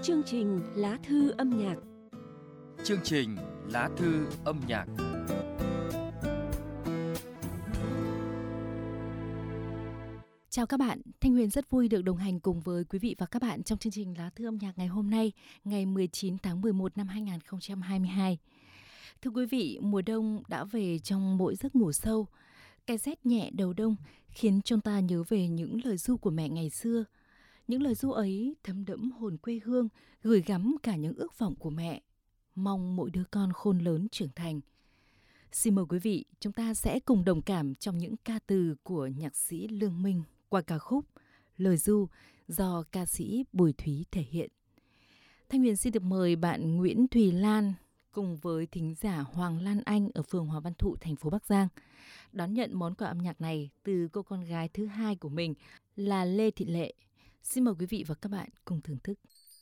Chương trình Lá thư âm nhạc. Chương trình Lá thư âm nhạc. Chào các bạn, Thanh Huyền rất vui được đồng hành cùng với quý vị và các bạn trong chương trình Lá thư âm nhạc ngày hôm nay, ngày 19 tháng 11 năm 2022. Thưa quý vị, mùa đông đã về trong mỗi giấc ngủ sâu. Cái rét nhẹ đầu đông khiến chúng ta nhớ về những lời ru của mẹ ngày xưa. Những lời ru ấy thấm đẫm hồn quê hương, gửi gắm cả những ước vọng của mẹ, mong mỗi đứa con khôn lớn trưởng thành. Xin mời quý vị, chúng ta sẽ cùng đồng cảm trong những ca từ của nhạc sĩ Lương Minh qua ca khúc Lời ru do ca sĩ Bùi Thúy thể hiện. Thanh Huyền xin được mời bạn Nguyễn Thùy Lan cùng với thính giả Hoàng Lan Anh ở phường Hòa Văn Thụ, thành phố Bắc Giang đón nhận món quà âm nhạc này từ cô con gái thứ hai của mình là Lê Thị Lệ. Xin mời quý vị và các bạn cùng thưởng thức.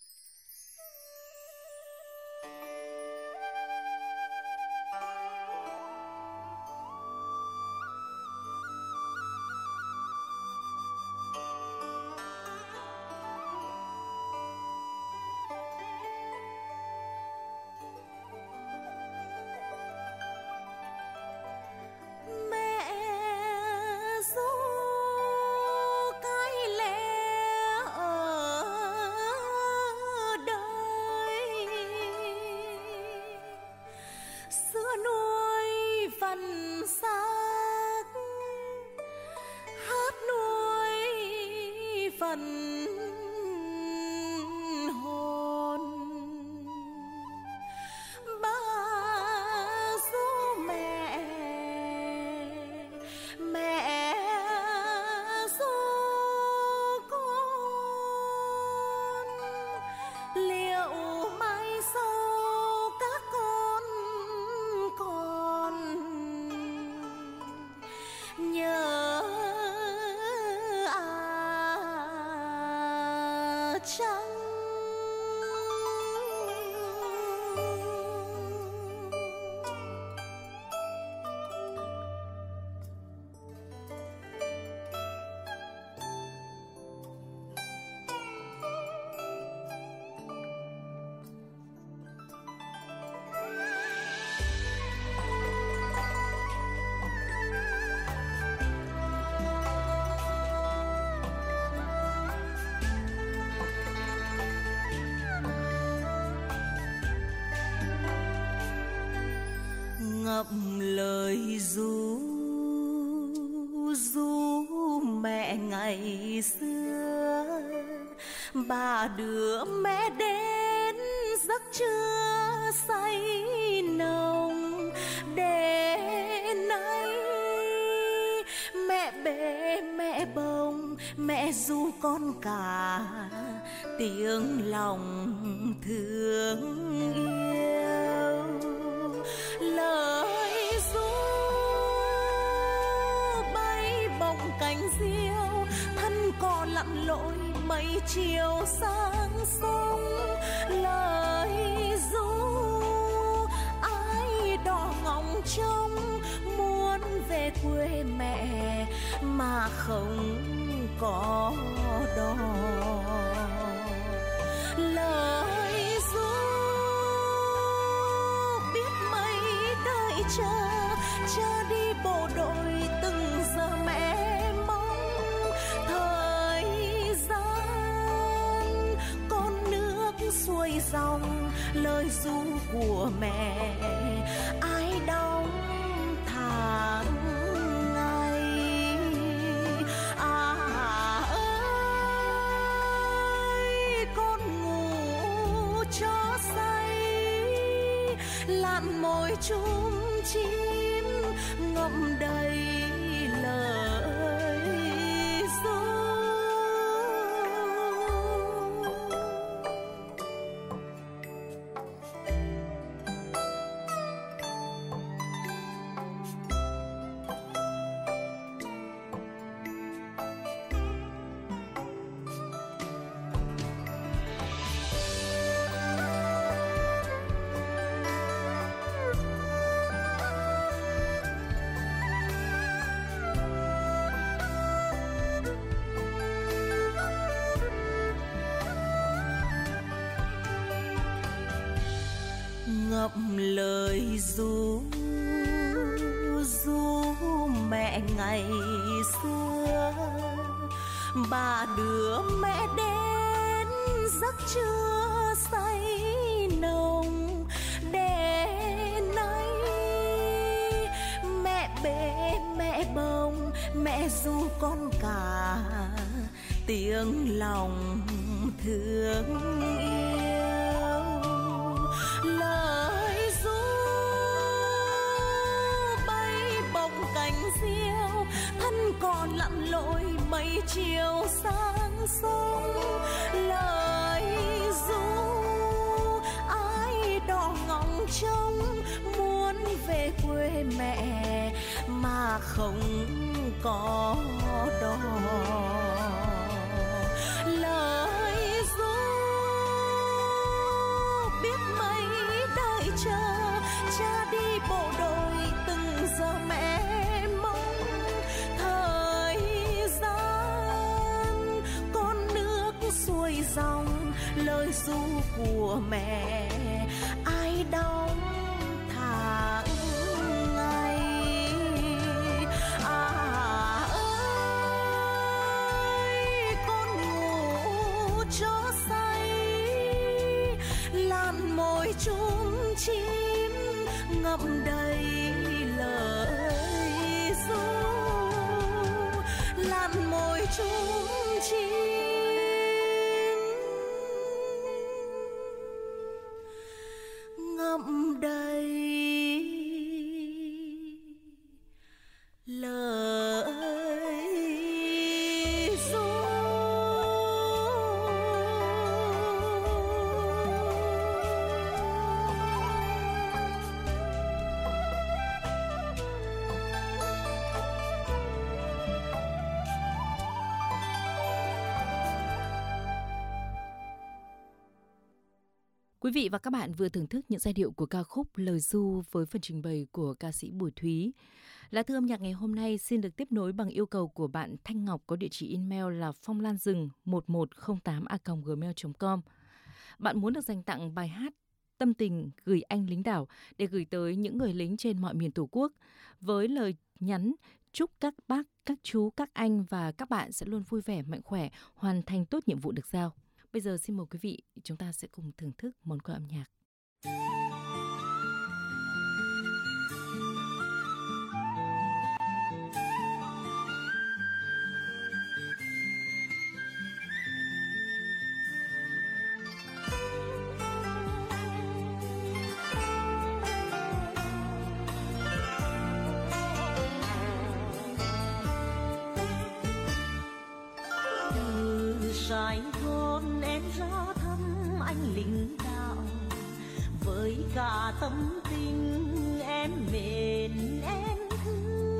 Ngậm lời ru mẹ ngày xưa, ba đứa mẹ đến giấc trưa say nồng. Để nay mẹ bế mẹ bồng, mẹ ru con cả tiếng lòng thương yêu. Lời ru bay bồng cánh diêu, thân cò lặn lội mấy chiều sang sông. Lời ru ai đò ngóng trông, muốn về quê mẹ mà không có đò. Lời ru cha đi bộ đội từng giờ mẹ mong. Thời gian con nước xuôi dòng, lời ru của mẹ ai đong tháng ngày. Ơi con ngủ cho say, lặn môi chung chim ngậm đầy lời ru. lời ru mẹ ngày xưa. Bà đưa mẹ đến giấc trưa say nồng, để nay mẹ bế mẹ bồng, mẹ ru con cả tiếng lòng thương yêu. Lời ru bay bồng cánh diêu, thân còn lặn lội mây chiều sang sông. Lời ru ai đò ngóng trông, muốn về quê mẹ mà không có đò. Lời ru biết mấy đời chờ, cha đi bộ đội từng giờ mẹ mong. Thời gian con nước xuôi dòng, lời ru của mẹ ai đong tháng ngày. Ơi con ngủ cho say, làn môi chung chim ngậm đầy lời ru. Làn môi chung chim ngậm đầy lời ru. Quý vị và các bạn vừa thưởng thức những giai điệu của ca khúc Lời ru với phần trình bày của ca sĩ Bùi Thúy. Lá thư âm nhạc ngày hôm nay xin được tiếp nối bằng yêu cầu của bạn Thanh Ngọc có địa chỉ email là phonglanrừng1108@gmail.com. Bạn muốn được dành tặng bài hát Tâm tình gửi anh lính đảo để gửi tới những người lính trên mọi miền Tổ quốc với lời nhắn chúc các bác, các chú, các anh và các bạn sẽ luôn vui vẻ, mạnh khỏe, hoàn thành tốt nhiệm vụ được giao. Bây giờ xin mời quý vị, chúng ta sẽ cùng thưởng thức món quà âm nhạc. Sài Gòn em ra thăm anh lính đảo, với cả tâm tình em mến em thương.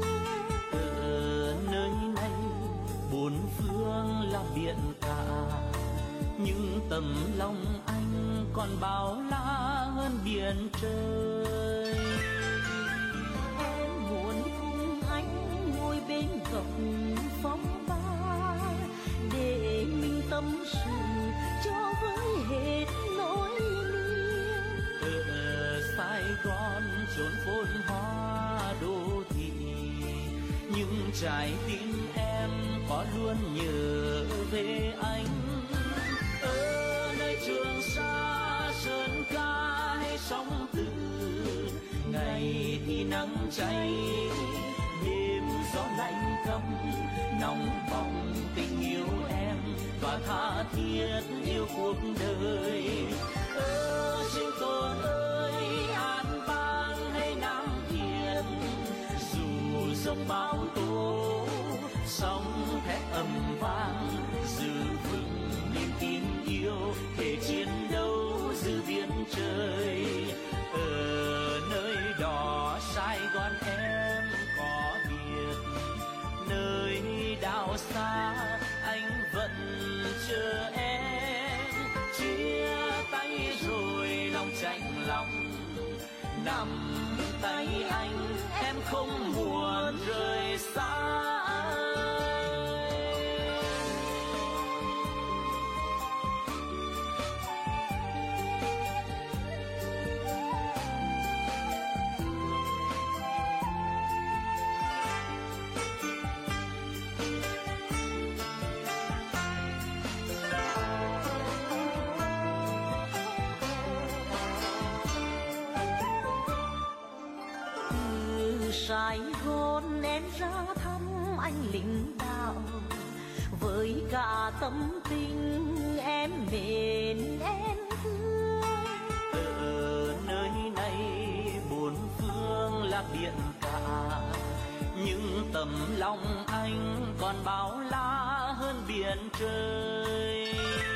Ở nơi này bốn phương là biển cả, nhưng tấm lòng anh còn bao la hơn biển trời. Em muốn cùng anh ngồi bên cổng phong ba, để mình tâm sự cho với hết nỗi niềm. Ở Sài Gòn chốn phồn hoa đô thị, nhưng trái tim em có luôn nhớ về anh. Ở nơi Trường Sa sơn ca hay sóng từ, ngày thì nắng cháy, đêm gió lạnh thấm, nóng bỏng tình yêu em và tha thiết yêu cuộc đời. Sinh Tồn ơi, An Bang hay Nam Thiện, dù sông bão tố, sóng thép ầm vang, giữ vững niềm tin yêu để chiến đấu giữ biển trời. Ở nơi đó Sài Gòn em có biết, nơi đảo xa anh vẫn chờ em. Chia tay rồi lòng chạnh lòng, nắm tay anh em không muốn rời xa. Sài Gòn em ra thăm anh lính đảo, với cả tâm tình em mến em thương. Ở nơi này bốn phương lạc điện cả, nhưng tấm lòng anh còn bao la hơn biển trời.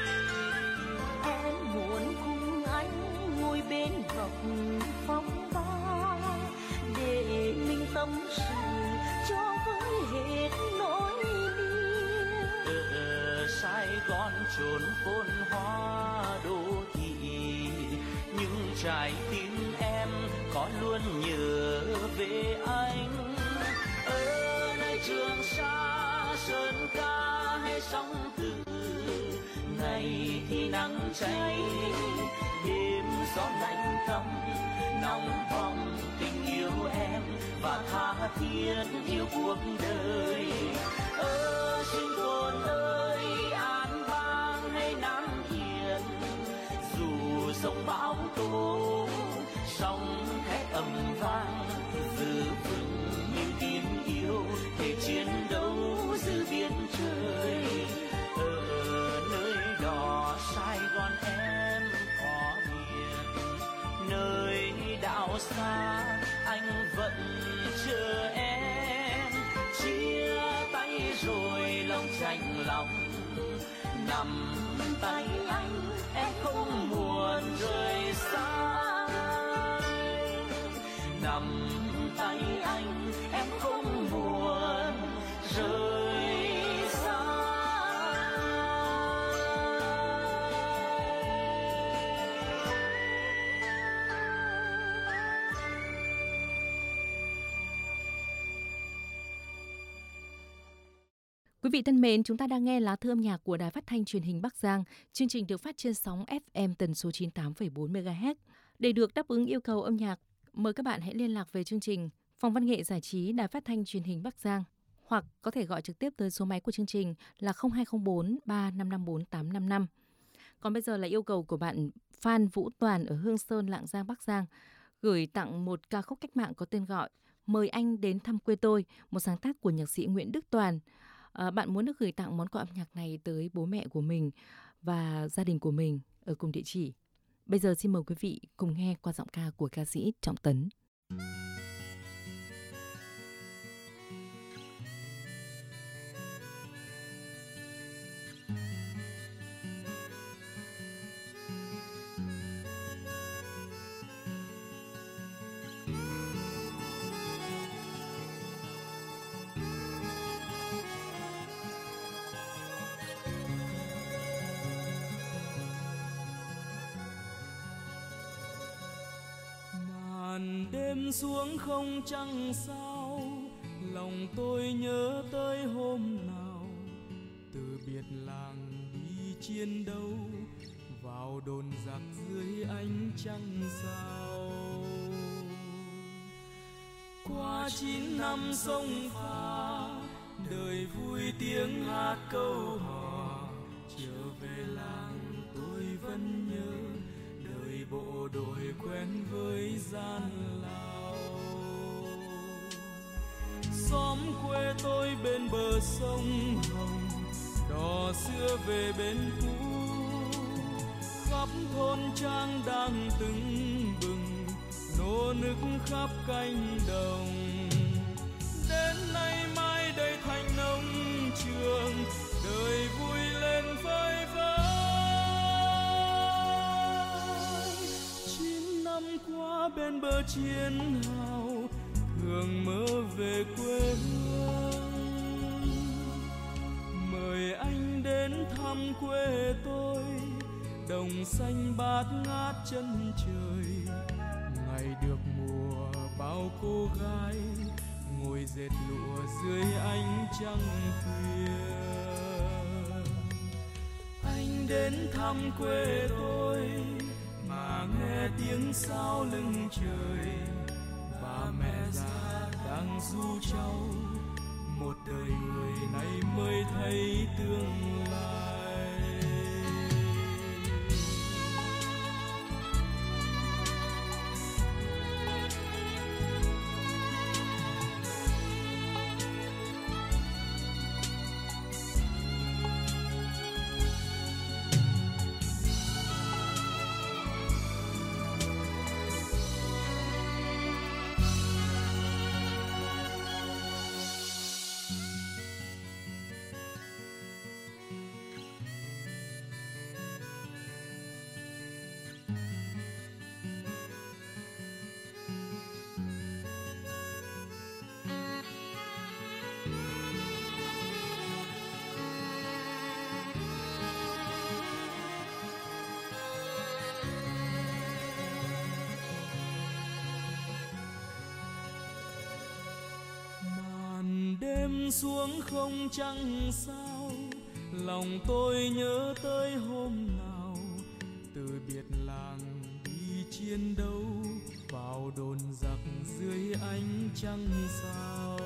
Em muốn cùng anh ngồi bên góc phong ba, để mình tâm sự cho với hết nỗi niềm. Ở Sài Gòn chốn phồn hoa đô thị, nhưng trái tim em có luôn nhớ về anh. Ở nơi Trường Sa, Sơn Ca hay sông Từ, ngày thì nắng cháy, đêm gió lạnh thầm, nóng bỏng tình yêu em và tha thiết yêu cuộc đời. Ở Sinh Tồn ơi, An Bang hay Nam Hiền, dù sông bão tố, sóng thét ầm vang, giữ vững niềm tin yêu để chiến đấu giữa biển trời. Ở nơi đó Sài Gòn em có biển, nơi đảo xa anh vẫn chờ em. Chia tay rồi lòng chạnh lòng, nắm tay anh em không muốn rời xa. Nắm tay anh em không muốn rời xa. Quý vị thân mến, chúng ta đang nghe lá thư âm nhạc của Đài Phát thanh Truyền hình Bắc Giang. Chương trình được phát trên sóng FM tần số 98,4 MHz. Để được đáp ứng yêu cầu âm nhạc, mời các bạn hãy liên lạc về chương trình Phòng Văn nghệ Giải trí Đài Phát thanh Truyền hình Bắc Giang, hoặc có thể gọi trực tiếp tới số máy của chương trình là 0204 3554 855. Còn bây giờ là yêu cầu của bạn Phan Vũ Toàn ở Hương Sơn, Lạng Giang, Bắc Giang, gửi tặng một ca khúc cách mạng có tên gọi Mời Anh Đến Thăm Quê Tôi, một sáng tác của nhạc sĩ Nguyễn Đức Toàn. Bạn muốn được gửi tặng món quà âm nhạc này tới bố mẹ của mình và gia đình của mình ở cùng địa chỉ. Bây giờ xin mời quý vị cùng nghe qua giọng ca của ca sĩ Trọng Tấn. Đêm xuống không trăng sao, lòng tôi nhớ tới hôm nào từ biệt làng đi chiến đấu, vào đồn giặc dưới ánh trăng sao. Qua 9 năm sông pha, đời vui tiếng hát câu hò, trở về làng tôi vẫn nhớ đời bộ đội quen với gian lao. Xóm quê tôi bên bờ sông Hồng, đò xưa về bên cũ, khắp thôn trang đang tưng bừng, nô nức khắp cánh đồng. Đến nay mai đây thành nông trường, đời vui lên phơi phới. 9 năm qua bên bờ chiến hào, thường mơ về quê hương. Mời anh đến thăm quê tôi, đồng xanh bát ngát chân trời. Ngày được mùa bao cô gái ngồi dệt lụa dưới ánh trăng khuya. Anh đến thăm quê tôi mà nghe tiếng sao lưng trời. Bà mẹ già đang ru cháu, một đời người này mới thấy tương lai. đêm xuống không trăng sao, lòng tôi nhớ tới hôm nào từ biệt làng đi chiến đấu vào đồn giặc dưới ánh trăng sao.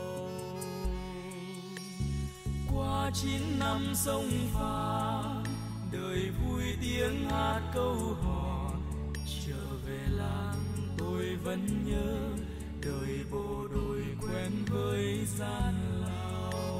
Qua 9 năm sông pha, đời vui tiếng hát câu hò, trở về làng tôi vẫn nhớ đời bộ đội quen với gian lao.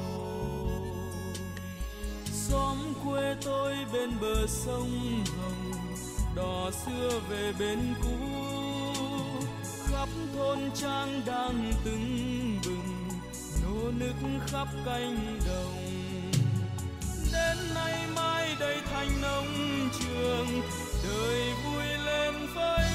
Xóm quê tôi bên bờ sông Hồng, đò xưa về bên cũ, khắp thôn trang đang tưng bừng, nô nức khắp cánh đồng. Đến nay mai đây thành nông trường, đời vui lên phơi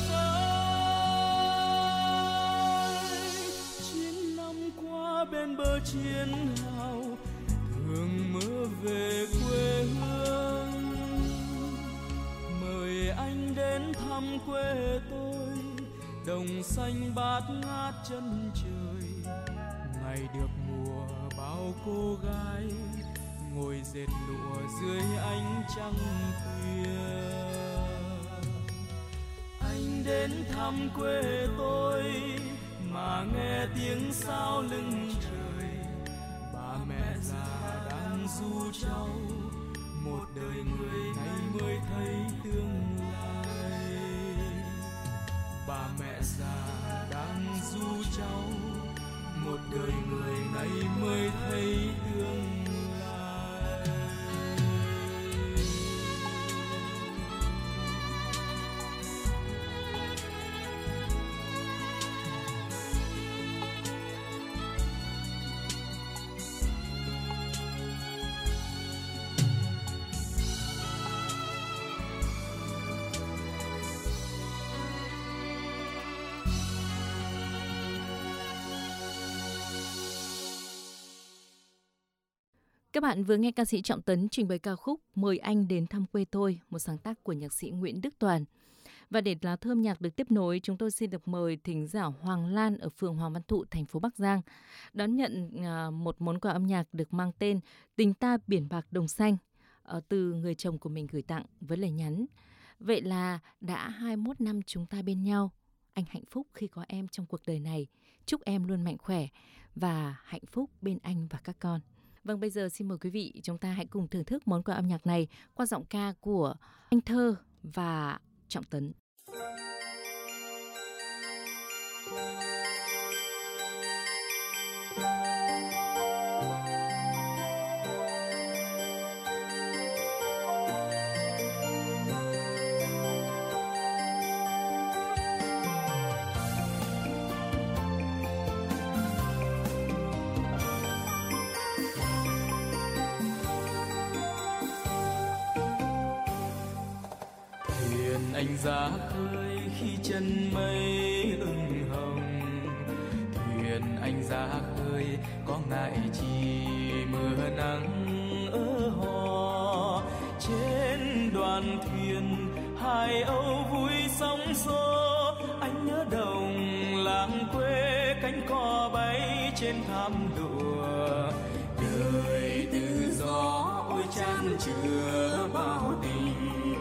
phới. 9 năm qua bên bờ chiến hào, thường mơ về quê hương. Mời anh đến thăm quê tôi, đồng xanh bát ngát chân trời. Ngày được mùa bao cô gái ngồi dệt lụa dưới ánh trăng khuya. Anh đến thăm quê tôi mà nghe tiếng sao lưng trời. Bà mẹ già đang ru cháu, một đời người nay mới thấy tương lai. Bà mẹ già đang ru cháu, một đời người nay mới thấy tương lai. Các bạn vừa nghe ca sĩ Trọng Tấn trình bày ca khúc Mời Anh Đến Thăm Quê Tôi, một sáng tác của nhạc sĩ Nguyễn Đức Toàn. Và để lá thư âm nhạc được tiếp nối, chúng tôi xin được mời thính giả Hoàng Lan ở phường Hoàng Văn Thụ, thành phố Bắc Giang đón nhận một món quà âm nhạc được mang tên Tình Ta Biển Bạc Đồng Xanh từ người chồng của mình gửi tặng với lời nhắn: vậy là đã 21 năm chúng ta bên nhau. Anh hạnh phúc khi có em trong cuộc đời này. Chúc em luôn mạnh khỏe và hạnh phúc bên anh và các con. Vâng, bây giờ xin mời quý vị chúng ta hãy cùng thưởng thức món quà âm nhạc này qua giọng ca của Anh Thơ và Trọng Tấn. Anh ra khơi khi chân mây ửng hồng, thuyền anh ra khơi có ngại chi mưa nắng ở hò. Trên đoàn thuyền hai âu vui sóng xô, anh nhớ đồng làng quê cánh cò bay trên thảm lụa. Đời tự do ôi chan chứa bao tình,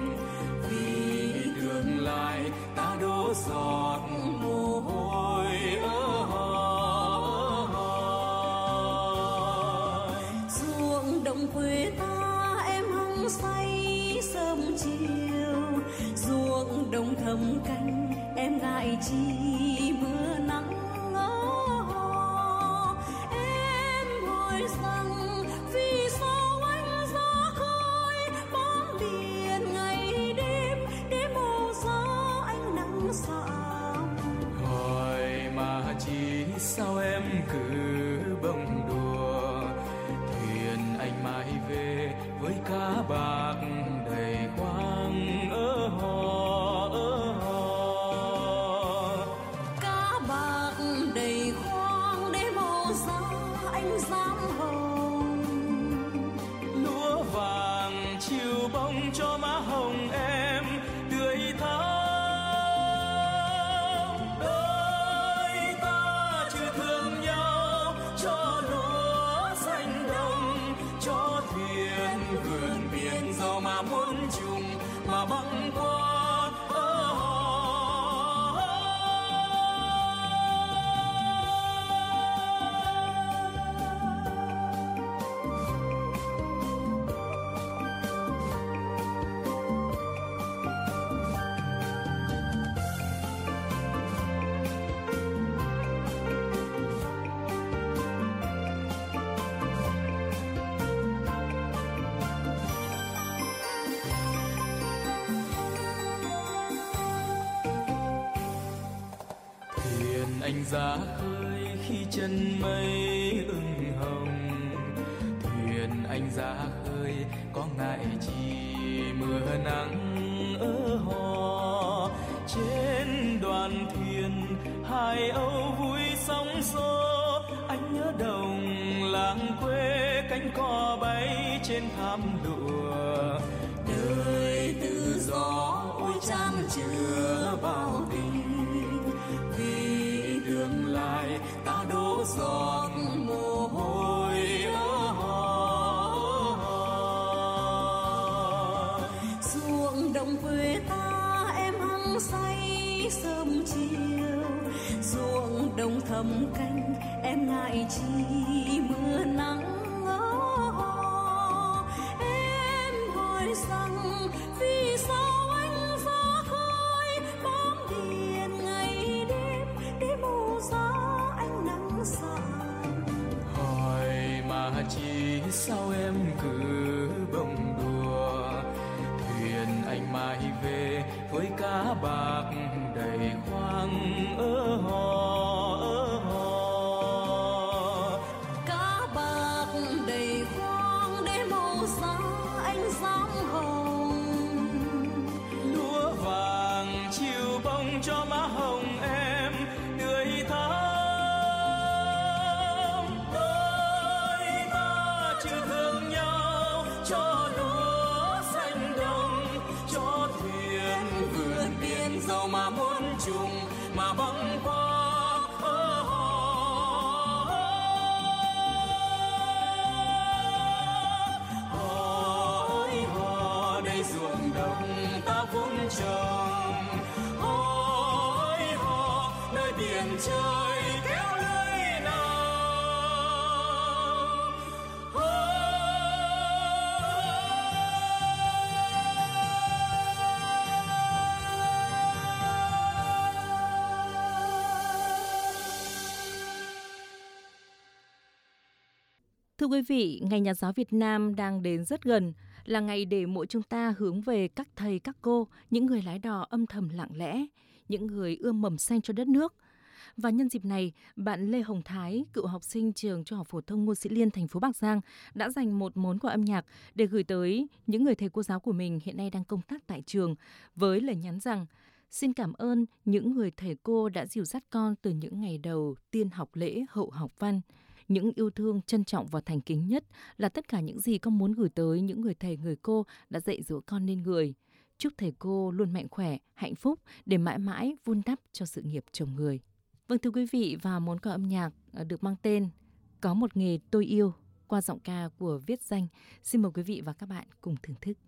tương lai ta đổ giọt mồ hôi ruộng đồng quê ta em hăng say sớm chiều, ruộng đồng thầm canh em ngại chi mưa nắng em hỏi rằng vì sao anh ra khơi bám biển ngày đêm để màu xa anh nắng xám. hỏi mà chỉ sao em cứ bông đùa, thuyền anh mãi về với cá bạc đầy khoang ở hò. Cá bạc đầy khoang để màu xa anh dám hồng, Lúa vàng chiều bông cho má hồng em tươi thắm. Đôi ta chưa thương nhau cho lúa mà muốn trùng mà băng qua. Anh ra khơi khi chân mây ửng hồng, thuyền anh ra khơi có ngại chi mưa nắng ở hò. Trên đoàn thuyền hai âu vui sóng xô, anh nhớ đồng làng quê cánh cò bay trên thảm lụa. Đời tự do ôi chan chứa bao tình, tương lai ta đổ giọt mồ hôi. Ruộng đồng quê ta em hăng say sớm chiều, ruộng đồng thầm canh em ngại chi mưa nắng. Em hỏi rằng vì sao anh ra khơi bám biển ngày đêm để mù giá anh nắng sạm. Hỏi mà chỉ sao em cứ bông đùa, thuyền anh mai về với cá bạc đầy khoang ở hò. Cá bạc đầy khoang để màu giá anh dám hồng. Lúa vàng chiều bông cho má hồng em tươi thắm. Đôi ta chưa thương nhau cho lúa xanh đồng, cho thuyền vượt biển dầu mà muốn trùng mà băng qua. Ruộng đồng ta vun trồng, hối hò nơi biển trời kéo lưới nào. Thưa quý vị, Ngày Nhà giáo Việt Nam đang đến rất gần, là ngày để mỗi chúng ta hướng về các thầy, các cô, những người lái đò âm thầm lặng lẽ, những người ươm mầm xanh cho đất nước. Và nhân dịp này, bạn Lê Hồng Thái, cựu học sinh trường Trung học phổ thông Ngô Sĩ Liên, thành phố Bắc Giang, đã dành một món quà âm nhạc để gửi tới những người thầy cô giáo của mình hiện nay đang công tác tại trường, với lời nhắn rằng: xin cảm ơn những người thầy cô đã dìu dắt con từ những ngày đầu tiên học lễ hậu học văn. Những yêu thương, trân trọng và thành kính nhất là tất cả những gì con muốn gửi tới những người thầy, người cô đã dạy dỗ con nên người. Chúc thầy cô luôn mạnh khỏe, hạnh phúc để mãi mãi vun đắp cho sự nghiệp chồng người. Vâng, thưa quý vị, và món quà âm nhạc được mang tên Có một nghề tôi yêu qua giọng ca của Viết Danh. Xin mời quý vị và các bạn cùng thưởng thức.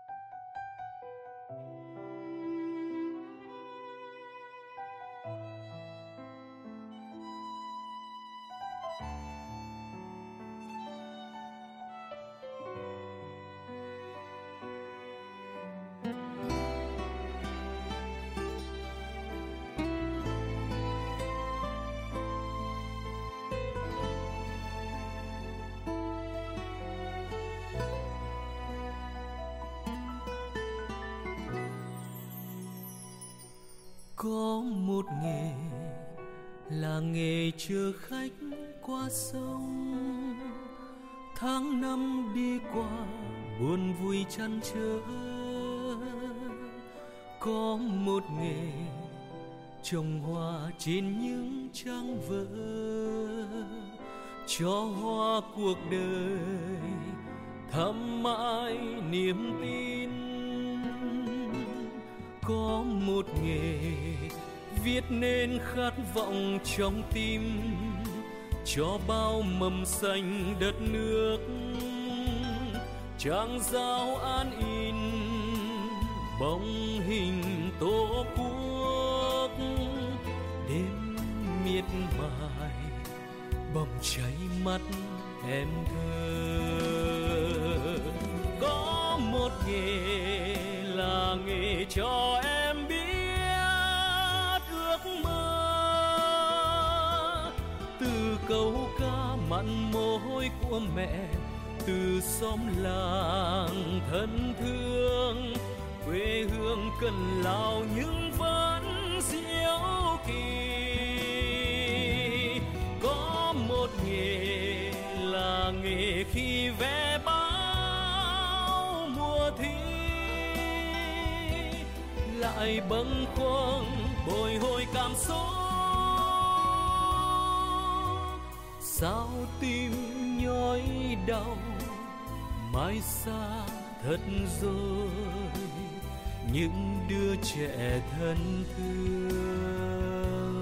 Có một nghề là nghề chở khách qua sông, tháng năm đi qua buồn vui chăn trở. Có một nghề trồng hoa trên những trang vỡ, cho hoa cuộc đời thắm mãi niềm tin. Có một nghề viết nên khát vọng trong tim, cho bao mầm xanh đất nước, trang giao an in bóng hình tổ quốc. Đêm miệt mài bỏng cháy mắt em thơ. Có một nghề là nghề cho em biết ước mơ, từ câu ca mặn mồ hôi của mẹ, từ xóm làng thân thương. Quê hương cần lao nhưng vẫn diệu kỳ. Có một nghề là nghề khi vẽ báo mùa thi, lại bâng khuâng bồi hồi cảm xúc. Sao tim nhói đau mãi xa thật rồi những đứa trẻ thân thương.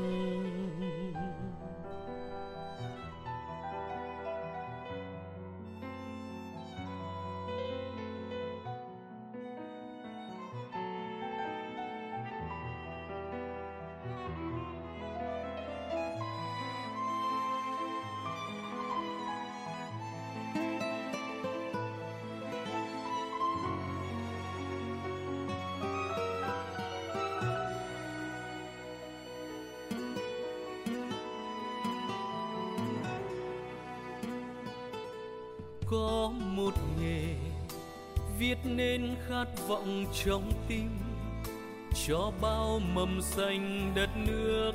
Có một nghề viết nên khát vọng trong tim cho bao mầm xanh đất nước.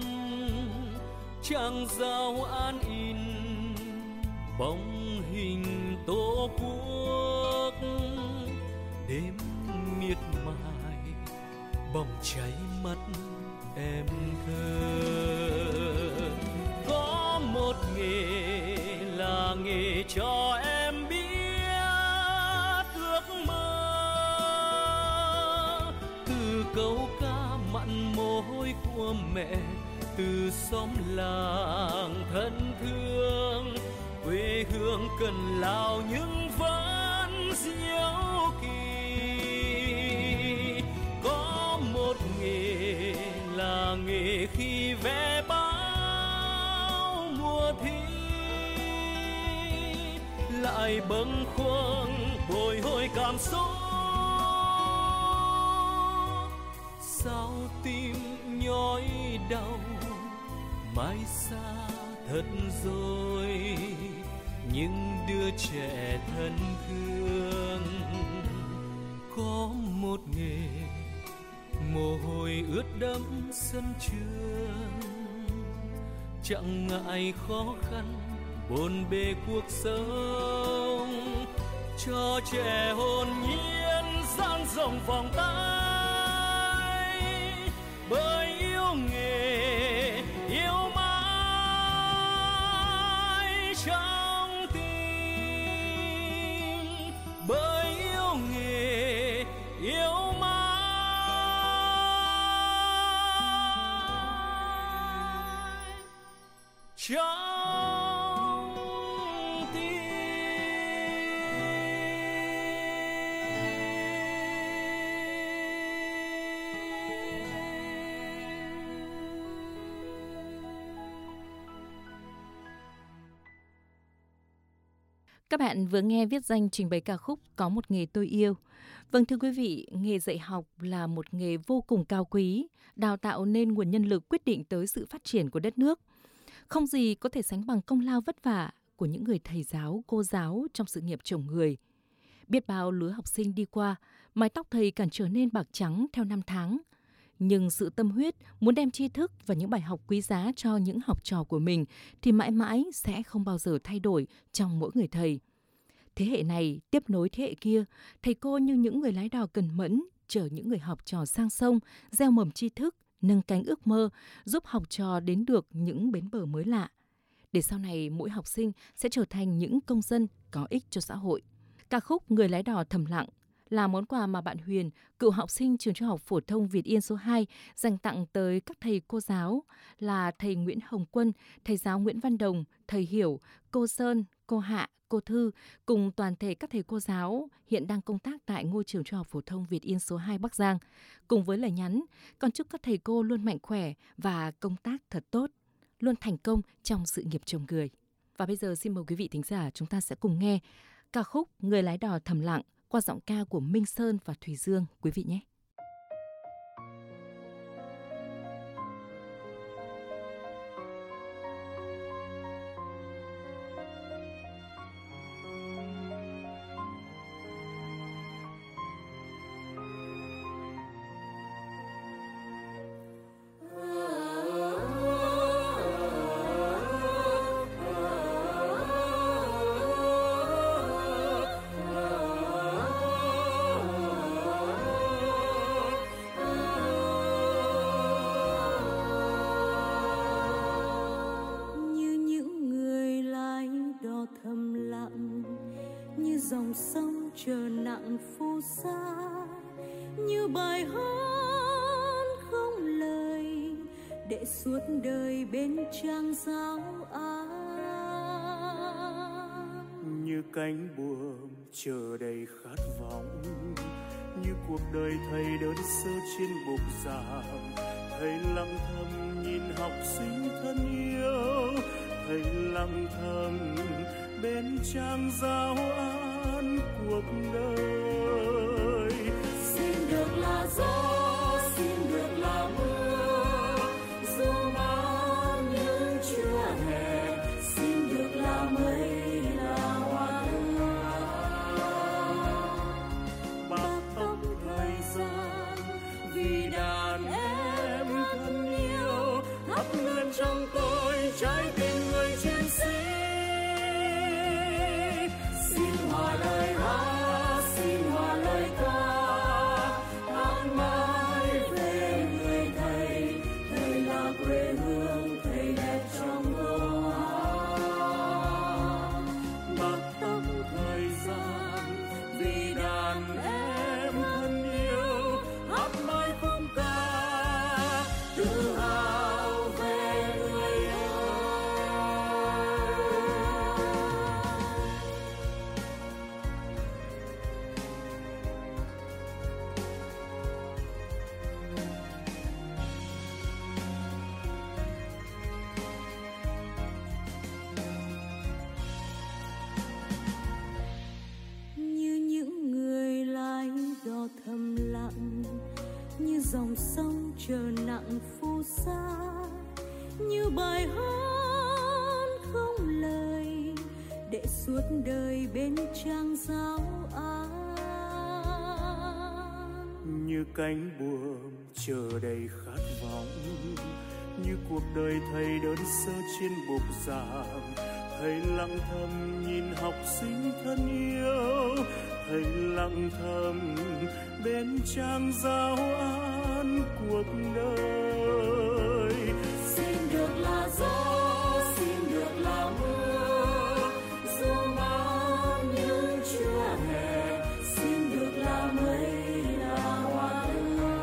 Trang giao an in bóng hình tổ quốc. Đêm miệt mài bỏng cháy mắt em thơ. Có một nghề là nghề cho em biết ước mơ, từ câu ca mặn mồ hôi của mẹ, từ xóm làng thân thương. Quê hương cần lao nhưng vẫn diệu kỳ. Có một nghề là nghề khi vẽ báo mùa thi, lại bâng khuâng bồi hồi cảm xúc. Sao tim nhói đau mãi xa thật rồi những đứa trẻ thân thương. Có một nghề mồ hôi ướt đẫm sân trường, chẳng ngại khó khăn bộn bề cuộc sống, cho trẻ hồn nhiên dang rộng vòng tay. Bởi yêu nghề yêu mãi trong tim, bởi yêu nghề yêu mãi trong. Các bạn vừa nghe viết danh trình bày ca khúc Có một nghề tôi yêu. Vâng thưa quý vị, nghề dạy học là một nghề vô cùng cao quý, đào tạo nên nguồn nhân lực quyết định tới sự phát triển của đất nước. Không gì có thể sánh bằng công lao vất vả của những người thầy giáo, cô giáo trong sự nghiệp trồng người. Biết bao lứa học sinh đi qua, mái tóc thầy càng trở nên bạc trắng theo năm tháng. Nhưng sự tâm huyết muốn đem tri thức và những bài học quý giá cho những học trò của mình thì mãi mãi sẽ không bao giờ thay đổi trong mỗi người thầy. Thế hệ này tiếp nối thế hệ kia, thầy cô như những người lái đò cần mẫn, chở những người học trò sang sông, gieo mầm tri thức, nâng cánh ước mơ, giúp học trò đến được những bến bờ mới lạ. Để sau này mỗi học sinh sẽ trở thành những công dân có ích cho xã hội. Ca khúc Người lái đò thầm lặng là món quà mà bạn Huyền, cựu học sinh trường Trung học phổ thông Việt Yên số 2, dành tặng tới các thầy cô giáo là thầy Nguyễn Hồng Quân, thầy giáo Nguyễn Văn Đồng, thầy Hiểu, cô Sơn, cô Hạ, cô Thư cùng toàn thể các thầy cô giáo hiện đang công tác tại ngôi trường Trung học phổ thông Việt Yên số 2 Bắc Giang. Cùng với lời nhắn, con chúc các thầy cô luôn mạnh khỏe và công tác thật tốt, luôn thành công trong sự nghiệp chồng người. Và bây giờ xin mời quý vị thính giả chúng ta sẽ cùng nghe ca khúc Người lái đò thầm lặng qua giọng ca của Minh Sơn và Thùy Dương quý vị nhé. dòng sông chờ nặng phù sa, như bài hát không lời để suốt đời bên trang giáo án. Như cánh buồm chờ đầy khát vọng, như cuộc đời thầy đơn sơ trên bục giảng. Thầy lặng thầm nhìn học sinh thân yêu, thầy lặng thầm bên trang giáo án cuộc đời. Xin được là gió, xin được là mưa, dù mang những trưa hè. Xin được là mây, là hoa hương, bạc tóc thời gian vì đàn em thân yêu thắp lên trong tôi trái tim người chiến sĩ. Xin hòa lời hát, xin hòa lời ca, hát mãi về người thầy. Thầy là quê hương, thầy đẹp trong hoa. Bạc tóc thời gian vì đàn em thân yêu hát mãi khúc ca tự hào về người ơi. Như những người lái đò thầm lặng, như dòng sông chờ nặng phù sa, như bài hát không lời để suốt đời bên trang giáo án. Như cánh buồm chờ đầy khát vọng, như cuộc đời thầy đơn sơ trên bục giảng. Thầy lặng thầm nhìn học sinh thân yêu, thầy lặng thầm bên trang giáo án cuộc đời. Xin được là gió, xin được là mưa, dù mang những trưa hè. Xin được là mây, là hoa hương,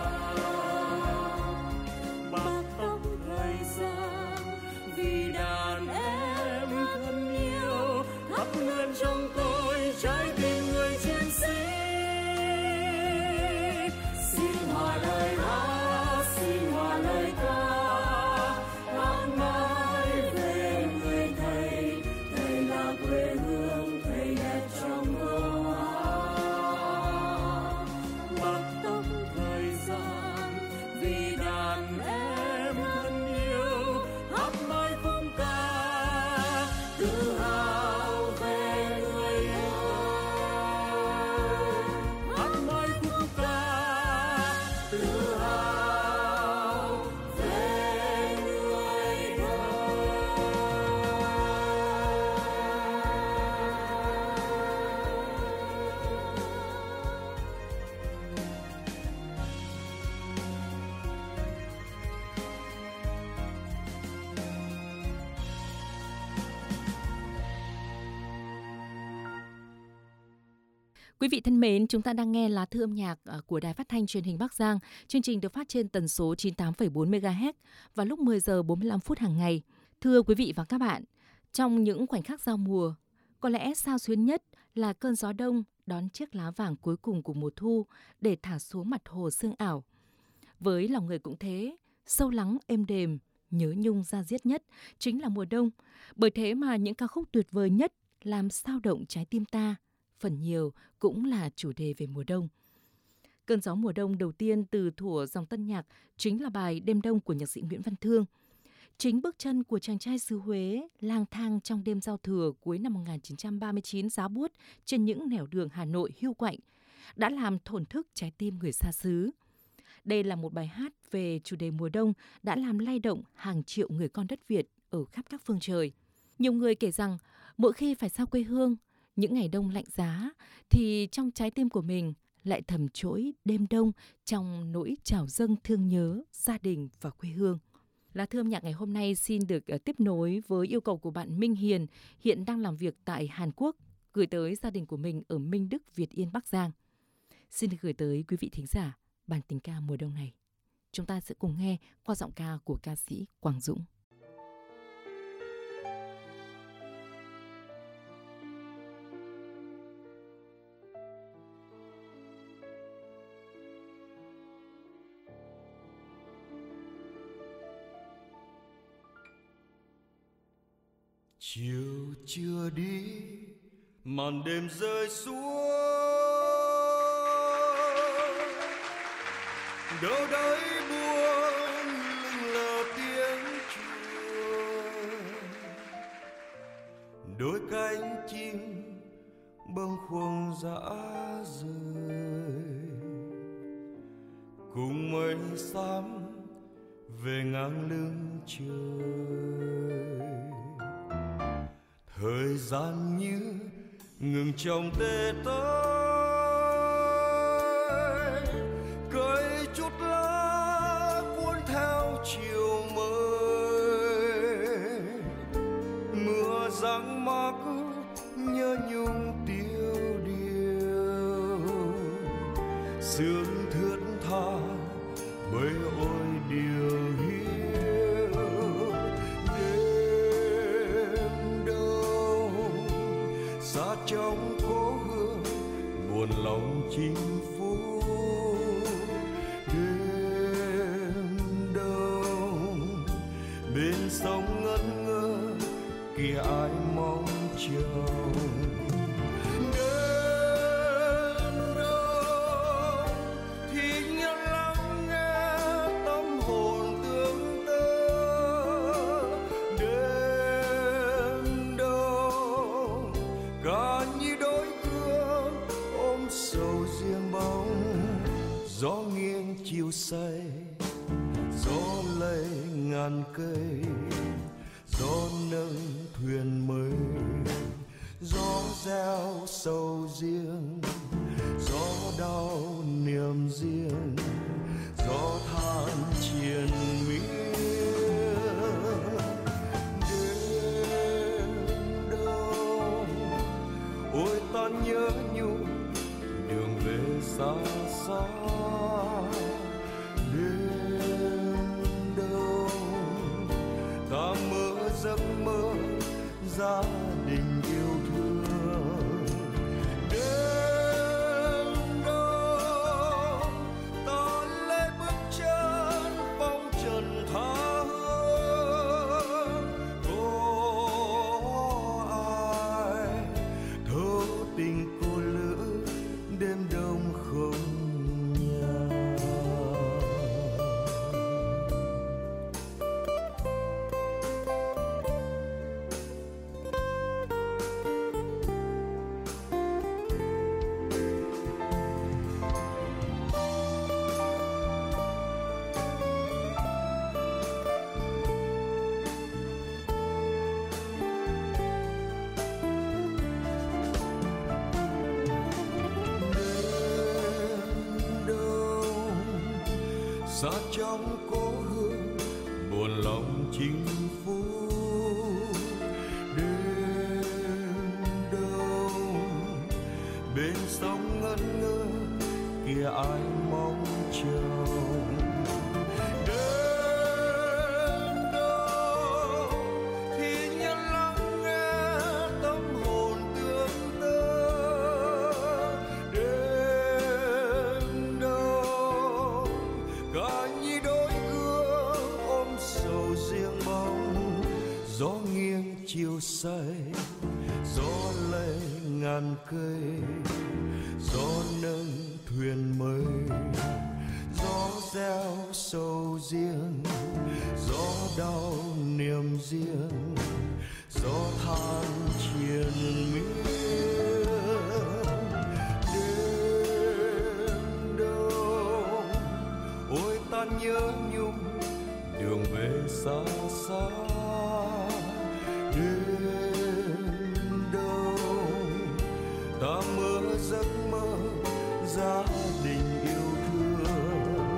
bạc tóc thời gian vì đàn em thân yêu thắp lên trong tôi trái tim người chiến sĩ. Xin hòa lời hát, xin hòa lời ca, hát mãi Quý vị thân mến, chúng ta đang nghe lá thư âm nhạc của Đài Phát thanh Truyền hình Bắc Giang. Chương trình được phát trên tần số 98,4 MHz vào lúc 10 giờ 45 phút hàng ngày. Thưa quý vị và các bạn, trong những khoảnh khắc giao mùa, có lẽ xao xuyến nhất là cơn gió đông đón chiếc lá vàng cuối cùng của mùa thu để thả xuống mặt hồ sương ảo. Với lòng người cũng thế, sâu lắng êm đềm, nhớ nhung da diết nhất chính là mùa đông. Bởi thế mà những ca khúc tuyệt vời nhất làm xao động trái tim ta, phần nhiều cũng là chủ đề về mùa đông. Cơn gió mùa đông đầu tiên từ thuở dòng tân nhạc chính là bài Đêm Đông của nhạc sĩ Nguyễn Văn Thương. Chính bước chân của chàng trai xứ Huế lang thang trong đêm giao thừa cuối năm 1939 giá buốt trên những nẻo đường Hà Nội hiu quạnh đã làm thổn thức trái tim người xa xứ. Đây là một bài hát về chủ đề mùa đông đã làm lay động hàng triệu người con đất Việt ở khắp các phương trời. Nhiều người kể rằng mỗi khi phải xa quê hương, những ngày đông lạnh giá thì trong trái tim của mình lại thầm trỗi đêm đông trong nỗi trào dâng thương nhớ gia đình và quê hương. Lá thư âm nhạc ngày hôm nay xin được tiếp nối với yêu cầu của bạn Minh Hiền, hiện đang làm việc tại Hàn Quốc, gửi tới gia đình của mình ở Minh Đức, Việt Yên, Bắc Giang. Xin được gửi tới quý vị thính giả bản tình ca mùa đông này. Chúng ta sẽ cùng nghe qua giọng ca của ca sĩ Quang Dũng. Chiều chưa đi, màn đêm rơi xuống, đâu đấy buông lưng lờ tiếng chuông, đôi cánh chim bâng khuâng dã rời, cùng mây xám về ngang lưng trời. Thời gian như ngừng trong tê tơi, cởi chút lá cuốn theo chiều mới, mưa giăng mắc nhớ nhung tiêu điều, sương thướt tha bởi ôi điều hiu. Xa trong cố hương buồn lòng chinh phục, đêm đông bên sông ngẩn ngơ kia ai mong chờ. Đêm đông thì nhớ lắng nghe tâm hồn tương tơ, đêm đông cả như đôi gương ôm sầu riêng bóng. Gió nghiêng chiều say, gió lay ngàn cây, gió nâng thuyền mới, gió reo sầu riêng, gió đau niềm riêng, gió than triền miên. Ôi ta nhớ nhung đường về xa xa, đêm đông ta mơ giấc mơ gia đình yêu thương. Đêm đông ta lấy bước chân phong trần tha hương, có ai thấu tình cô lữ đêm đông không nhạt. Xa trong cố hương buồn lòng chinh phục, đêm đông bên sông lòng ngẩn ngơ kia ai mong trông. Đến đâu thì nhân lắng nghe tâm hồn tương tơ. Đến đâu cả như đôi gương ôm sầu riêng bóng. Gió nghiêng chiều say, gió lay ngàn cây, gió nâng thuyền mây, gió reo sầu riêng, gió đau niềm riêng, gió than triền miên. Đêm đông ôi ta nhớ nhung đường về xa xa. Đêm đông ta mơ giấc mơ gia đình yêu thương.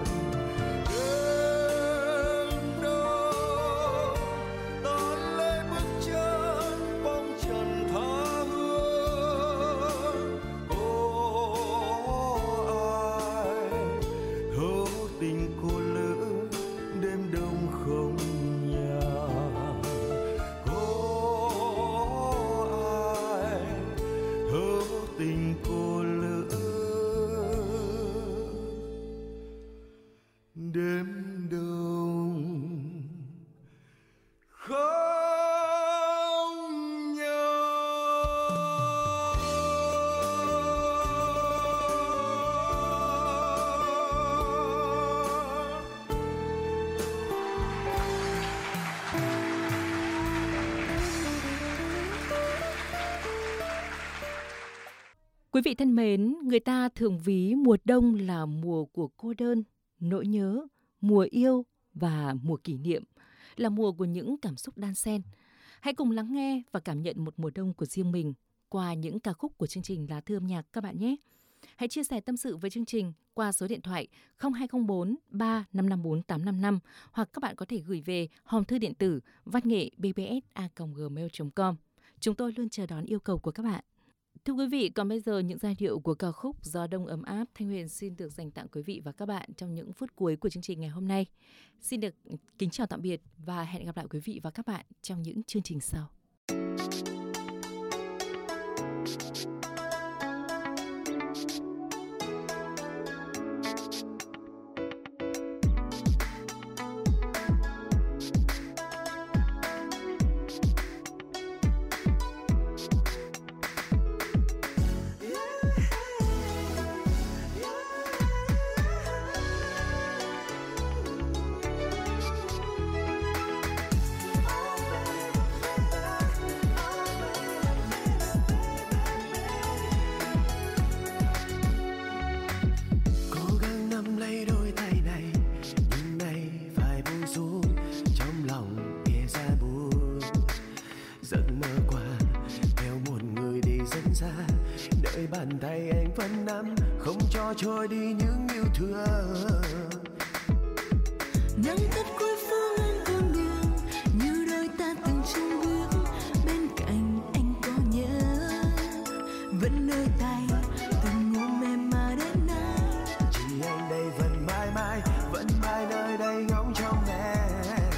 Đêm đông ta lấy bước chân bóng trần tha hương. Có ai thấu tình cô lỡ đêm đông không nhà. Có ai thấu tình cô lỡ đêm đông không nhớ. Quý vị thân mến, người ta thường ví mùa đông là mùa của cô đơn, nỗi nhớ, mùa yêu và mùa kỷ niệm, là mùa của những cảm xúc đan xen. Hãy cùng lắng nghe và cảm nhận một mùa đông của riêng mình qua những ca khúc của chương trình Lá Thư Âm Nhạc các bạn nhé. Hãy chia sẻ tâm sự với chương trình qua số điện thoại 0204 3554 855 hoặc các bạn có thể gửi về hòm thư điện tử vanngệ@bbs@gmail.com. Chúng tôi luôn chờ đón yêu cầu của các bạn. Thưa quý vị, còn bây giờ những giai điệu của ca khúc Gió Đông Ấm Áp, Thanh Huyền xin được dành tặng quý vị và các bạn trong những phút cuối của chương trình ngày hôm nay. Xin được kính chào tạm biệt và hẹn gặp lại quý vị và các bạn trong những chương trình sau. Bàn tay anh vẫn nắm không cho trôi đi những yêu thương. Nắng tắt cuối phố lên con đường như đôi ta từng chung bước. Bên cạnh anh có nhớ vẫn nơi tay từng ôm em mà đến nay. Chỉ anh đây vẫn mãi mãi nơi đây ngóng trong em.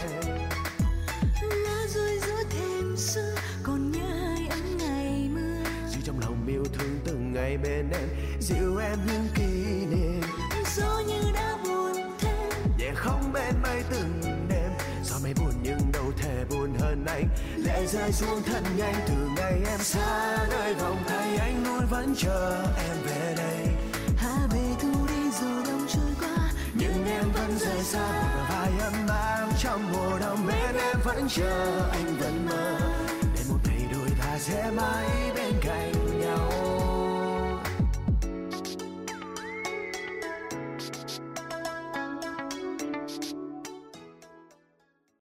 Lá rơi giữa thềm xưa còn nhớ hai ấm ngày mưa. Dù trong lòng yêu thương từng ngày bên em dịu em những kỷ niệm. Gió như đã buồn thêm nhẹ không bên mây từng đêm. Gió mây buồn nhưng đâu thể buồn hơn anh. Lệ rơi xuống thật nhanh từ ngày em xa nơi vòng tay. Anh luôn vẫn chờ em về đây. Hạ về thu đi rồi đông trôi qua nhưng em vẫn rời xa. Và vai ấm áp trong mùa đông bên em vẫn chờ. Anh vẫn mơ để một ngày đôi ta sẽ mãi